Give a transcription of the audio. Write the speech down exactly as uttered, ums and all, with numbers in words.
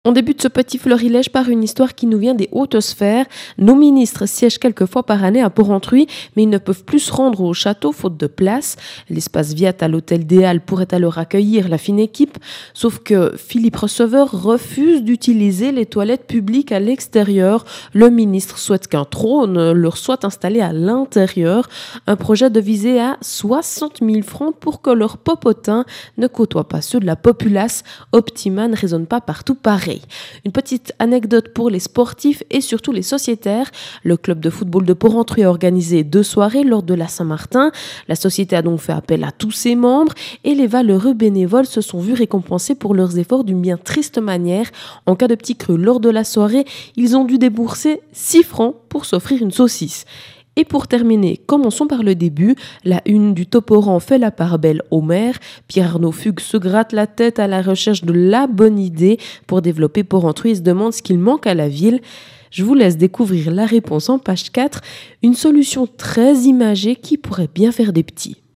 On débute ce petit florilège par une histoire qui nous vient des hautes sphères. Nos ministres siègent quelques fois par année à Porrentruy, mais ils ne peuvent plus se rendre au château faute de place. L'espace Viat à l'hôtel des Halles pourrait alors accueillir la fine équipe, sauf que Philippe Receveur refuse d'utiliser les toilettes publiques à l'extérieur. Le ministre souhaite qu'un trône leur soit installé à l'intérieur, un projet devisé à soixante mille francs pour que leur popotin ne côtoie pas ceux de la populace. Optima ne résonne pas partout pareil. Une petite anecdote pour les sportifs et surtout les sociétaires. Le club de football de Porrentruy a organisé deux soirées lors de la Saint-Martin. La société a donc fait appel à tous ses membres et les valeureux bénévoles se sont vus récompensés pour leurs efforts d'une bien triste manière. En cas de petit creux lors de la soirée, ils ont dû débourser six francs pour s'offrir une saucisse. Et pour terminer, commençons par le début. La une du Toporan fait la part belle au maire. Pierre-Arnaud Fugue se gratte la tête à la recherche de la bonne idée pour développer Porrentruy et se demande ce qu'il manque à la ville. Je vous laisse découvrir la réponse en page quatre, une solution très imagée qui pourrait bien faire des petits.